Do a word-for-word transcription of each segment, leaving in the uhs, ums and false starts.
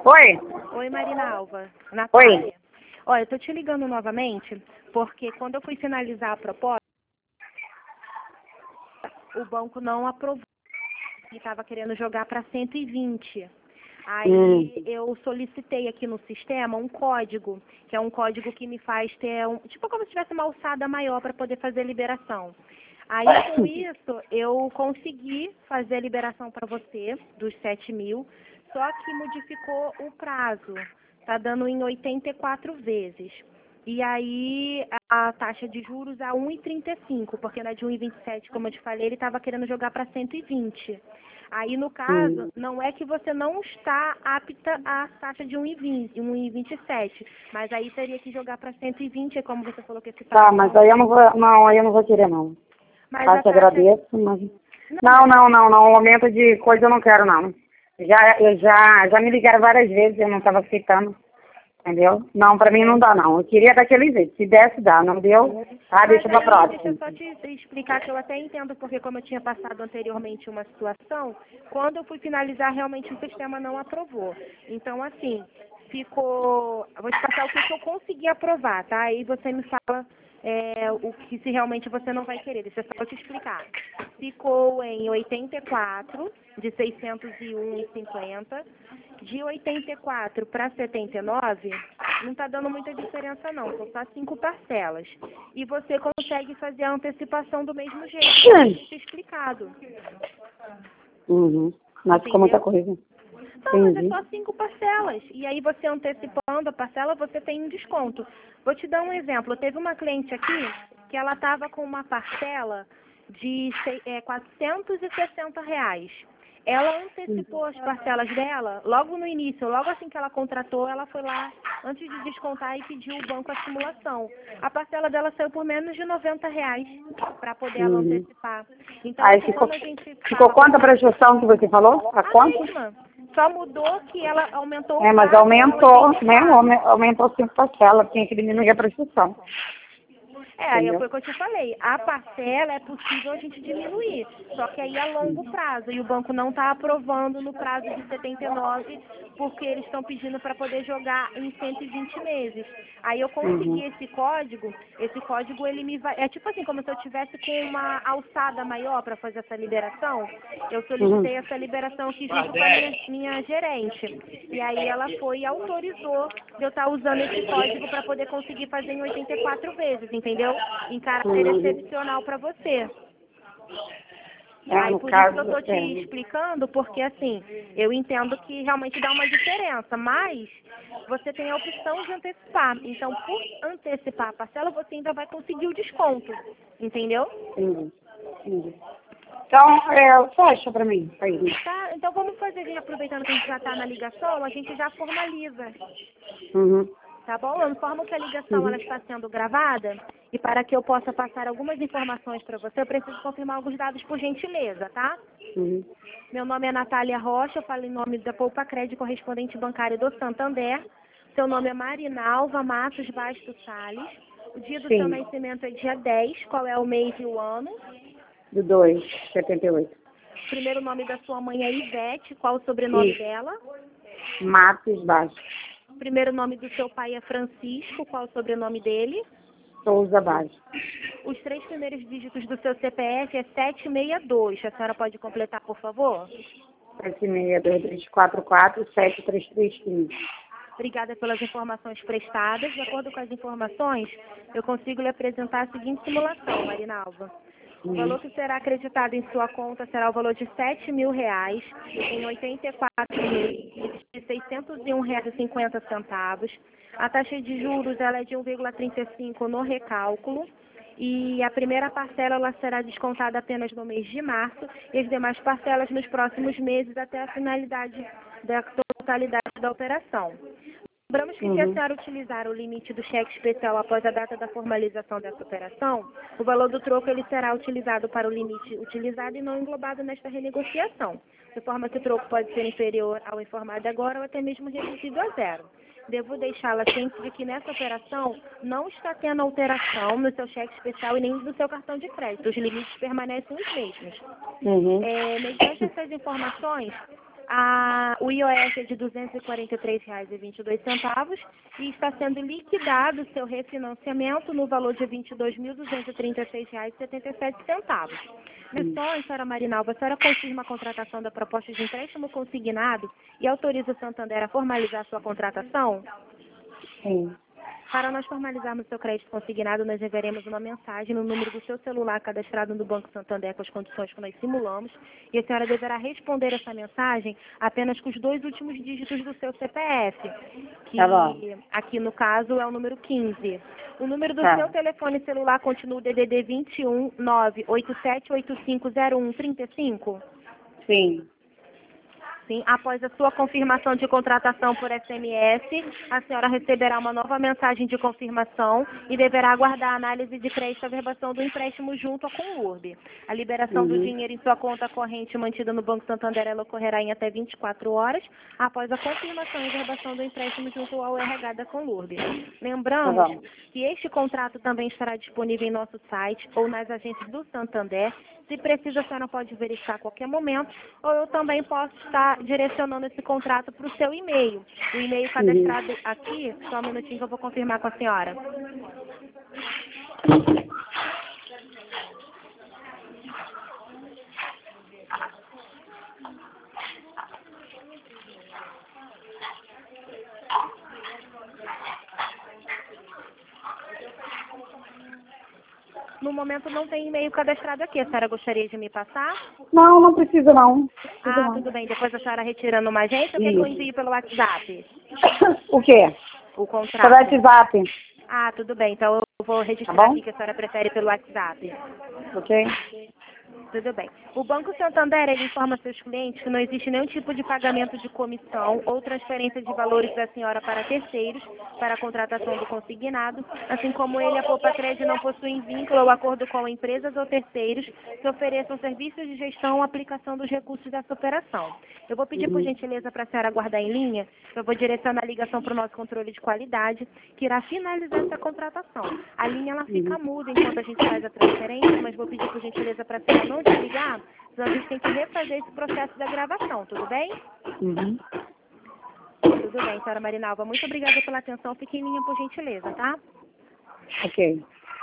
Oi? Oi, Marinalva. Oi? Natália. Olha, eu tô te ligando novamente porque quando eu fui finalizar a proposta, o banco não aprovou e estava querendo jogar para cento e vinte. Aí Hum. eu solicitei aqui no sistema um código, que é um código que me faz ter, um, tipo como se tivesse uma alçada maior para poder fazer a liberação. Aí com isso eu consegui fazer a liberação para você dos sete mil, só que modificou o prazo, tá dando em oitenta e quatro vezes. E aí a taxa de juros a um vírgula trinta e cinco, porque na de um vírgula vinte e sete, como eu te falei, ele estava querendo jogar para cento e vinte. Aí, no caso, Hum. não é que você não está apta à taxa de um vírgula vinte e sete, mas aí teria que jogar para cento e vinte, é como você falou que esse Tá, prazo mas não... aí eu não vou, não, aí eu não vou querer não. Mas Tá, a te taxa... agradeço, mas... Não, Não, mas... não, não, não, aumento de coisa eu não quero não. Já, eu já, já me ligaram várias vezes, eu não estava aceitando, entendeu? Não, pra mim não dá não, eu queria daquele jeito, se desse dá, não deu, tá, deixa pra Mas aí, deixa eu próxima. só te te explicar que eu até entendo, porque como eu tinha passado anteriormente uma situação, quando eu fui finalizar, realmente o sistema não aprovou. Então, assim, ficou... Eu vou te passar o que, que eu consegui aprovar, tá? Aí você me fala é, o que se realmente você não vai querer. Deixa eu só te explicar. Ficou em oitenta e quatro, de seiscentos e um e cinquenta. De oitenta e quatro para setenta e nove, não está dando muita diferença não, são só cinco parcelas. E você consegue fazer a antecipação do mesmo jeito, como eu tinha te explicado. Uhum. Mas ficou muita Entendeu? coisa. Não, mas é Entendi. só cinco parcelas. E aí você antecipando a parcela, você tem um desconto. Vou te dar um exemplo. Teve uma cliente aqui que ela estava com uma parcela de sei- é, quatrocentos e sessenta reais. Ela antecipou as parcelas dela logo no início, logo assim que ela contratou, ela foi lá antes de descontar e pediu o banco a simulação. A parcela dela saiu por menos de noventa reais para poder ela Uhum. antecipar. Então, Aí assim, ficou, quando a gente ficou fala quanto a prestação que você falou? A a quanto? mesma. Só mudou que ela aumentou o É, mas prazo para aumentou, né? oitenta e quatro. Aume- Aumentou cinco parcelas, tinha que diminuir a prestação. É, aí Entendeu? foi o que eu te falei. A parcela é possível a gente diminuir, só que aí a longo prazo. E o banco não está aprovando no prazo de setenta e nove, porque eles estão pedindo para poder jogar em cento e vinte meses. Aí eu consegui Uhum. esse código, esse código ele me vai... É tipo assim, como se eu tivesse com uma alçada maior para fazer essa liberação. Eu Uhum. solicitei essa liberação aqui junto com a minha, minha gerente. E aí ela foi e autorizou de eu estar usando esse código para poder conseguir fazer em oitenta e quatro vezes, entendeu? Em caráter Uhum. excepcional para você. É, Aí no por isso que eu caso, tô te é. explicando, porque assim, eu entendo que realmente dá uma diferença, mas você tem a opção de antecipar. Então, por antecipar a parcela, você ainda vai conseguir o desconto, entendeu? Entendi. Entendi. Então, é, fecha pra mim. Aí. Tá? Então vamos fazer, já aproveitando que a gente já está na ligação, a gente já formaliza. Uhum. Tá bom? Eu informo que a ligação ela Uhum. está sendo gravada e para que eu possa passar algumas informações para você, eu preciso confirmar alguns dados por gentileza, tá? Uhum. Meu nome é Natália Rocha, eu falo em nome da Poupa Crédito, correspondente bancário do Santander. Seu nome é Marinalva Matos Bastos Salles. O dia do seu Sim, nascimento é dia dez. Qual é o mês e o ano? do dois, setenta e oito. O primeiro nome da sua mãe é Ivete. Qual o sobrenome Isso. dela? Matos Baixo. O primeiro nome do seu pai é Francisco. Qual o sobrenome dele? Souza Baixo. Os três primeiros dígitos do seu C P F é sete seis dois. A senhora pode completar, por favor? sete seis dois três quatro quatro sete três três cinco. Obrigada pelas informações prestadas. De acordo com as informações, eu consigo lhe apresentar a seguinte simulação, Marinalva. O valor que será acreditado em sua conta será o valor de sete mil reais em oitenta e quatro mil seiscentos e um reais e cinquenta centavos. A taxa de juros ela é de um vírgula trinta e cinco no recálculo. E a primeira parcela ela será descontada apenas no mês de março e as demais parcelas nos próximos meses até a finalidade da totalidade da operação. Lembramos que se a Uhum. senhora utilizar o limite do cheque especial após a data da formalização dessa operação, o valor do troco ele será utilizado para o limite utilizado e não englobado nesta renegociação, de forma que o troco pode ser inferior ao informado agora ou até mesmo reduzido a zero. Devo deixá-la ciente de que nessa operação não está tendo alteração no seu cheque especial e nem no seu cartão de crédito. Os limites permanecem os mesmos. Uhum. É, mediante essas informações, A, o I O S é de duzentos e quarenta e três reais e vinte e dois centavos e está sendo liquidado o seu refinanciamento no valor de vinte e dois mil duzentos e trinta e seis reais e setenta e sete centavos. Menções, senhora Marinalva, a senhora confirma a contratação da proposta de empréstimo consignado e autoriza o Santander a formalizar sua contratação? Sim. Para nós formalizarmos seu crédito consignado, nós enviaremos uma mensagem no número do seu celular cadastrado no Banco Santander com as condições que nós simulamos e a senhora deverá responder essa mensagem apenas com os dois últimos dígitos do seu C P F, que Tá bom. aqui no caso é o número quinze. O número do Tá. seu telefone celular continua o D D D vinte e um, nove oito sete oito cinco zero um três cinco? Sim. Sim, após a sua confirmação de contratação por S M S, a senhora receberá uma nova mensagem de confirmação e deverá aguardar a análise de crédito e averbação do empréstimo junto à Conlurb. A liberação do Uhum. dinheiro em sua conta corrente mantida no Banco Santander ela ocorrerá em até vinte e quatro horas após a confirmação e averbação do empréstimo junto ao R H da Conlurb. Tá Lembramos bom. que este contrato também estará disponível em nosso site ou nas agências do Santander. Se precisa, a senhora pode verificar a qualquer momento, ou eu também posso estar direcionando esse contrato para o seu e-mail. O e-mail cadastrado aqui, só um minutinho que eu vou confirmar com a senhora. No momento não tem e-mail cadastrado aqui. A senhora gostaria de me passar? Não, não precisa não. Precisa Ah, não. tudo bem. Depois a senhora retirando uma agência, ou quer que eu Isso. envie pelo WhatsApp? O quê? O Pelo contrato. WhatsApp. Ah, tudo bem. Então eu vou Tá registrar bom? aqui que a senhora prefere pelo WhatsApp. Ok? Tudo bem. O Banco Santander ele informa seus clientes que não existe nenhum tipo de pagamento de comissão ou transferência de valores da senhora para terceiros para a contratação do consignado, assim como ele, a Poupa Crédito, não possuem vínculo ou acordo com empresas ou terceiros que ofereçam serviços de gestão ou aplicação dos recursos dessa operação. Eu vou pedir, por Uhum. gentileza, para a senhora aguardar em linha, eu vou direcionar a ligação para o nosso controle de qualidade, que irá finalizar essa contratação. A linha ela fica muda enquanto a gente faz a transferência, mas vou pedir, por gentileza, para a senhora não desligar, senão a gente tem que refazer esse processo da gravação, tudo bem? Uhum. Tudo bem, senhora Marinalva. Muito obrigada pela atenção. Fique em linha, por gentileza, tá? Ok.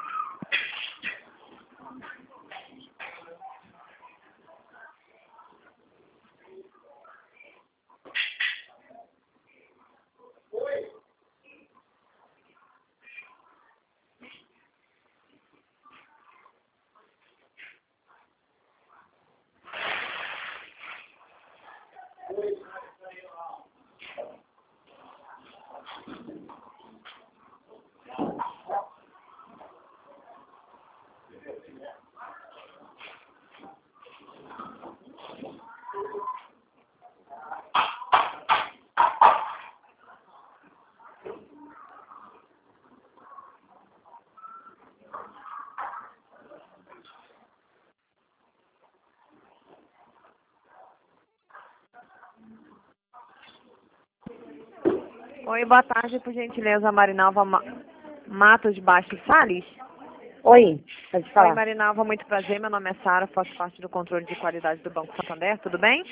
Oi, boa tarde, por gentileza, Marinalva Ma- Matos Bastos Salles. Oi, pode Oi, falar. Marinalva, muito prazer, meu nome é Sara, faço parte do controle de qualidade do Banco Santander, tudo bem?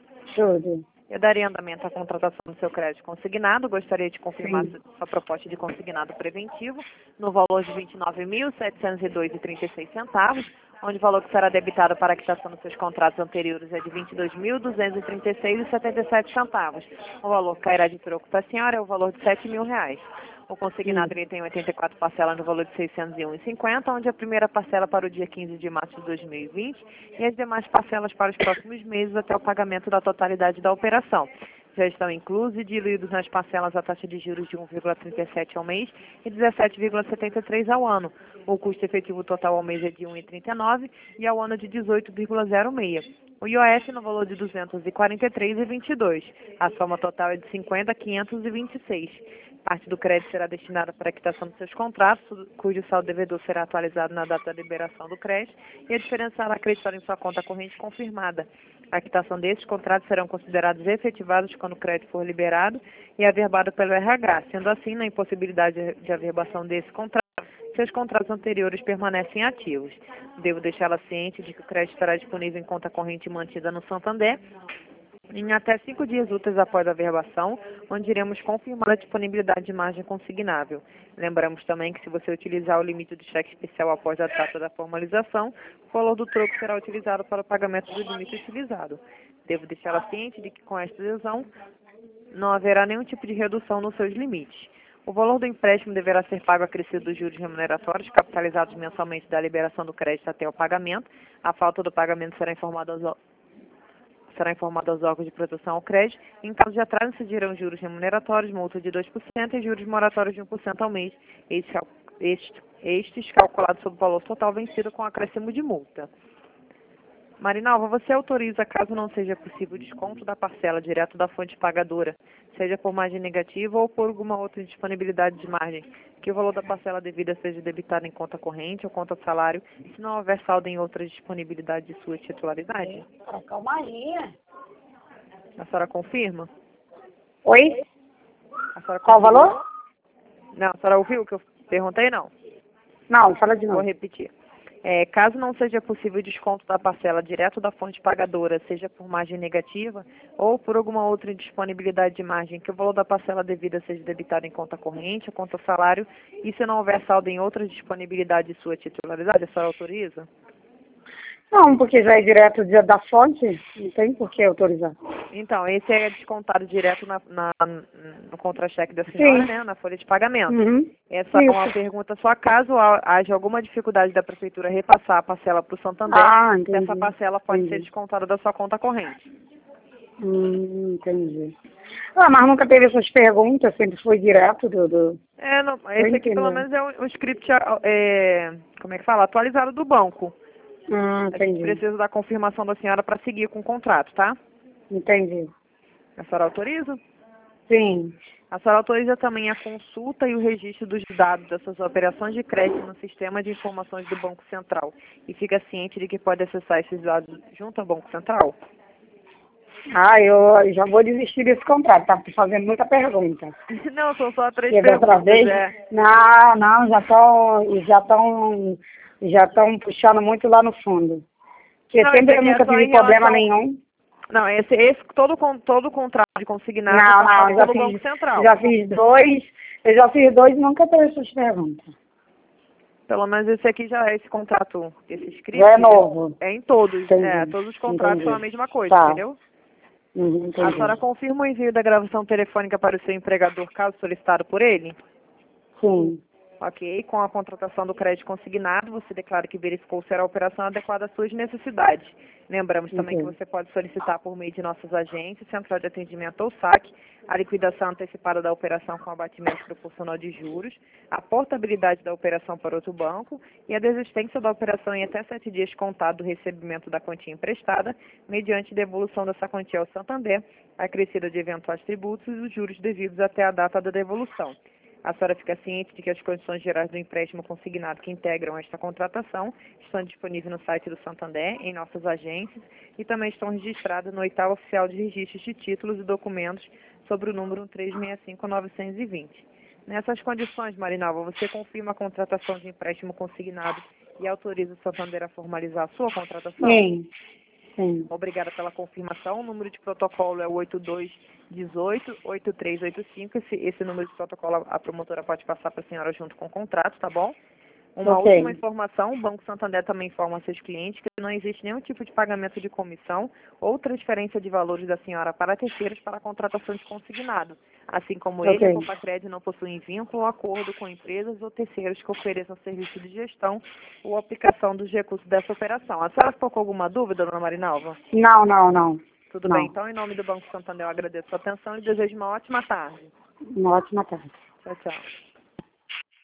Tudo. Eu daria andamento à contratação do seu crédito consignado, gostaria de confirmar Sim. sua proposta de consignado preventivo no valor de vinte e nove mil setecentos e dois reais e trinta e seis centavos, onde o valor que será debitado para a quitação dos seus contratos anteriores é de vinte e dois mil duzentos e trinta e seis reais e setenta e sete centavos. O valor que cairá de troco para a senhora é o valor de sete mil reais. O consignado ele tem oitenta e quatro parcelas no valor de seiscentos e um reais e cinquenta centavos, onde a primeira parcela para o dia quinze de março de dois mil e vinte e as demais parcelas para os próximos meses até o pagamento da totalidade da operação. Já estão inclusos e diluídos nas parcelas a taxa de juros de um vírgula trinta e sete ao mês e dezessete vírgula setenta e três ao ano. O custo efetivo total ao mês é de um vírgula trinta e nove e ao ano de dezoito vírgula zero seis. O I O S no valor de duzentos e quarenta e três vírgula vinte e dois. A soma total é de cinquenta mil quinhentos e vinte e seis. Parte do crédito será destinada para a quitação dos seus contratos, cujo saldo devedor será atualizado na data da liberação do crédito, e a diferença será acreditada em sua conta corrente confirmada. A quitação desses contratos serão considerados efetivados quando o crédito for liberado e averbado pelo R H. Sendo assim, na impossibilidade de averbação desse contrato, seus contratos anteriores permanecem ativos. Devo deixá-la ciente de que o crédito estará disponível em conta corrente mantida no Santander em até cinco dias úteis após a averbação, onde iremos confirmar a disponibilidade de margem consignável. Lembramos também que se você utilizar o limite do cheque especial após a data da formalização, o valor do troco será utilizado para o pagamento do limite utilizado. Devo deixá-la ciente de que com esta adesão não haverá nenhum tipo de redução nos seus limites. O valor do empréstimo deverá ser pago acrescido dos juros remuneratórios capitalizados mensalmente da liberação do crédito até o pagamento. A falta do pagamento será informada aos será informado aos órgãos de proteção ao crédito. Em caso de atraso, incidirão juros remuneratórios, multa de dois por cento e juros moratórios de um por cento ao mês, estes, estes, estes calculados sobre o valor total vencido com acréscimo de multa. Marinalva, você autoriza, caso não seja possível o desconto da parcela direto da fonte pagadora, seja por margem negativa ou por alguma outra disponibilidade de margem, que o valor da parcela devida seja debitado em conta corrente ou conta salário, se não houver saldo em outra disponibilidade de sua titularidade? Calma aí. A senhora confirma? Oi? A senhora Qual o confirma? valor? Não, a senhora ouviu o que eu perguntei? Não. Não, fala de Vou novo. repetir. É, caso não seja possível o desconto da parcela direto da fonte pagadora, seja por margem negativa ou por alguma outra indisponibilidade de margem, que o valor da parcela devida seja debitado em conta corrente ou conta salário, e se não houver saldo em outra disponibilidade de sua titularidade, a senhora autoriza? Não, porque já é direto dia da fonte, não tem por que autorizar. Então, esse é descontado direto na, na, no contra-cheque da senhora, Sim. né, na folha de pagamento. Uhum. Essa é uma Isso. pergunta só caso ha- haja alguma dificuldade da prefeitura repassar a parcela para o Santander, Ah, entendi. essa parcela pode Entendi. ser descontada da sua conta corrente. Hum, entendi. Ah, mas nunca teve essas perguntas, sempre foi direto do... do... É, não, esse aqui pelo entendo. menos é um, um script, é, como é que fala, atualizado do banco. Hum, A gente entendi. precisa da confirmação da senhora para seguir com o contrato, tá? Entendi. A senhora autoriza? Sim. A senhora autoriza também a consulta e o registro dos dados das suas operações de crédito no sistema de informações do Banco Central e fica ciente de que pode acessar esses dados junto ao Banco Central? Ah, eu já vou desistir desse contrato, tá fazendo muita pergunta. Não, são só três E da outra perguntas, vez, é. não, não, já estão já estão já estão puxando muito lá no fundo. Porque Não, sempre esse eu aqui é nunca só tive em problema relação... nenhum. Não, esse, esse todo, con- todo contrato de consignado Não, é passado não, já pelo Banco fiz, Central. já fiz dois, eu já fiz dois e nunca teve essas perguntas. Pelo menos esse aqui já é esse contrato, esse script. Já é novo. É em todos, Entendi. é, todos os contratos Entendi. são a mesma coisa, Tá. entendeu? Uhum, A entendi. senhora confirma o envio da gravação telefônica para o seu empregador, caso solicitado por ele? Sim. Ok. Com a contratação do crédito consignado, você declara que verificou ser a operação adequada às suas necessidades. Lembramos também Entendi. que você pode solicitar por meio de nossas agências, central de atendimento ou saque, a liquidação antecipada da operação com abatimento proporcional de juros, a portabilidade da operação para outro banco e a desistência da operação em até sete dias contado do recebimento da quantia emprestada, mediante devolução dessa quantia ao Santander, acrescida de eventuais tributos e os juros devidos até a data da devolução. A senhora fica ciente de que as condições gerais do empréstimo consignado que integram esta contratação estão disponíveis no site do Santander, em nossas agências, e também estão registradas no oitavo oficial de registros de títulos e documentos sobre o número três seis cinco nove dois zero. Nessas condições, Marinalva, você confirma a contratação de empréstimo consignado e autoriza o Santander a formalizar a sua contratação? Sim. Sim. Obrigada pela confirmação. O número de protocolo é o oito dois um oito, oito três oito cinco. Esse, esse número de protocolo a promotora pode passar para a senhora junto com o contrato, tá bom? Uma Ok. última informação, o Banco Santander também informa seus clientes que não existe nenhum tipo de pagamento de comissão ou transferência de valores da senhora para terceiros para a contratação de consignado. Assim como ele, Ok. a Compacred não possui vínculo ou acordo com empresas ou terceiros que ofereçam serviço de gestão ou aplicação dos recursos dessa operação. A senhora ficou com alguma dúvida, dona Marinalva? Não, não, não. Tudo Não. bem, então, em nome do Banco Santander, eu agradeço a atenção e desejo uma ótima tarde. Uma ótima tarde. Tchau, tchau.